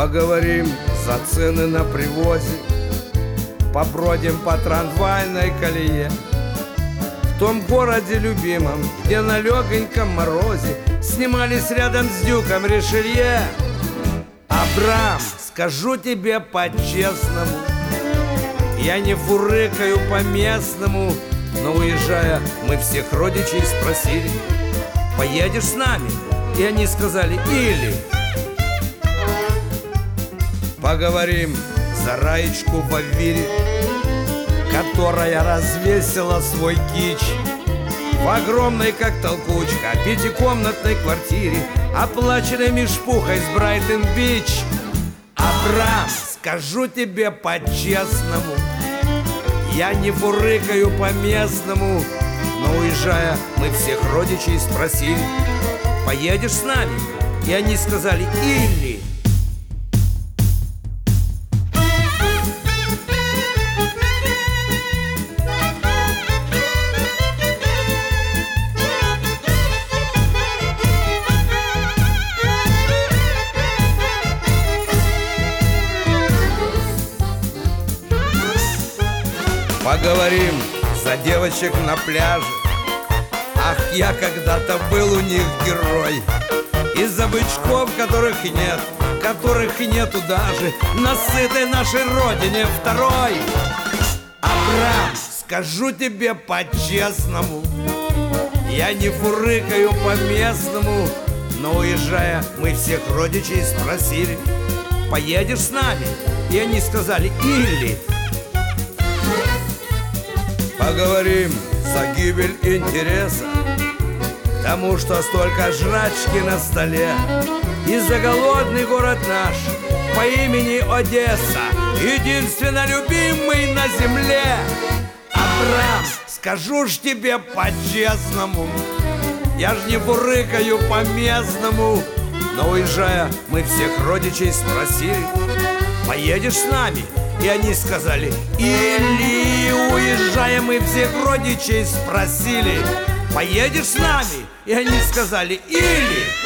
Поговорим за цены на привозе, побродим по трамвайной колее. В том городе любимом, где на легоньком морозе снимались рядом с дюком Ришелье. Абрам, скажу тебе по-честному, я не фурыкаю по-местному, но уезжая, мы всех родичей спросили: поедешь с нами? И они сказали: или. Поговорим за Раечку в Авире, которая развесила свой кич в огромной, как толкучка, пятикомнатной квартире, оплаченной мишпухой с Брайтон-Бич. Абрам, скажу тебе по-честному, я не фурыкаю по-местному, но уезжая, мы всех родичей спросили: поедешь с нами? И они сказали: или. Поговорим за девочек на пляже. Ах, я когда-то был у них герой. Из-за бычков, которых нет, которых нету даже на сытой нашей родине второй. Абрам, скажу тебе по-честному, я не фурыкаю по-местному, но уезжая, мы всех родичей спросили: поедешь с нами? И они сказали: или. Поговорим за гибель интереса тому, что столько жрачки на столе, и за голодный город наш по имени Одесса, единственно любимый на земле. Абрам, скажу ж тебе по-честному, я ж не фурыкаю по-местному, но уезжая, мы всех родичей спросили: поедешь с нами? И они сказали: или. Уезжая, мы всех родичей спросили: поедешь с нами? И они сказали: или.